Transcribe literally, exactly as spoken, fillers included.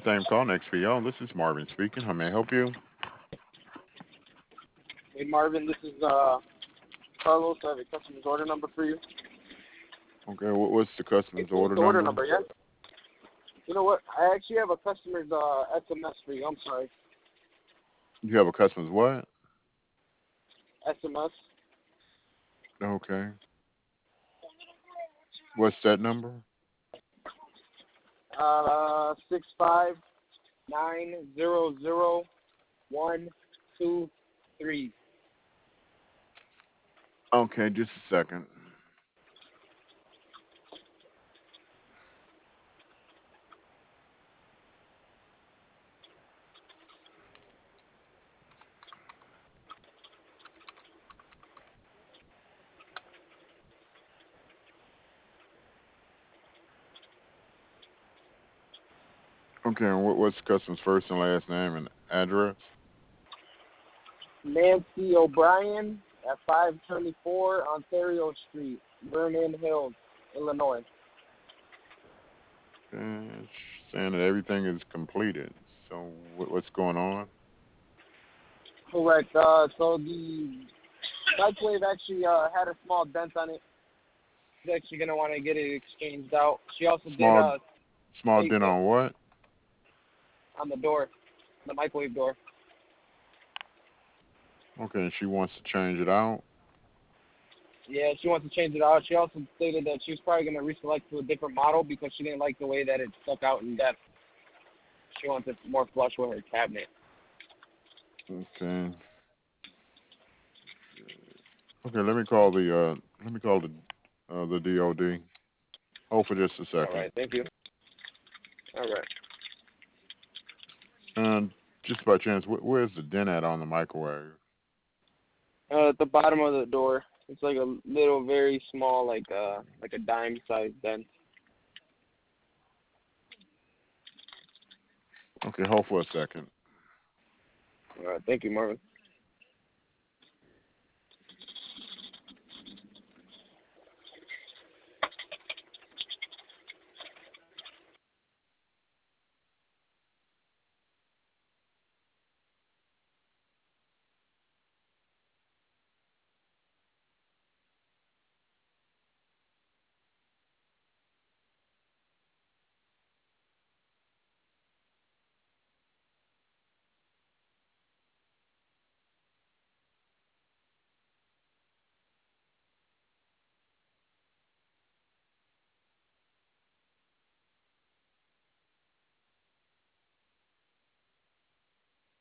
same call next P O. This is Marvin speaking. How may I help you? Hey Marvin, this is uh, Carlos. I have a customer's order number for you. Okay, what, what's the customer's It's what's order the order number? number, yeah? You know what? I actually have a customer's uh, S M S for you. I'm sorry. You have a customer's what? S M S. Okay. What's that number? Uh, six five nine zero zero one two three. Okay, just a second. Okay, and what, what's the customer's first and last name and address? Nancy O'Brien at five twenty-four Ontario Street, Vernon Hills, Illinois. Okay, it's saying that everything is completed. So what, what's going on? Correct. Uh, so the microwave actually uh, had a small dent on it. She's actually gonna want to get it exchanged out. She also did Small, uh, small tape dent it on what? on the door, the microwave door. Okay, and she wants to change it out. Yeah, she wants to change it out. She also stated that she was probably gonna reselect to a different model because she didn't like the way that it stuck out in depth. She wants it more flush with her cabinet. Okay. Okay, let me call the uh, let me call the uh, the D O D. Hold for just a All second. right, thank you. All right. And just by chance, wh- where's the dent at on the microwave? Uh, at the bottom of the door, it's like a little, very small, like uh, like a dime-sized dent. Okay, hold for a second. All right, thank you, Marvin.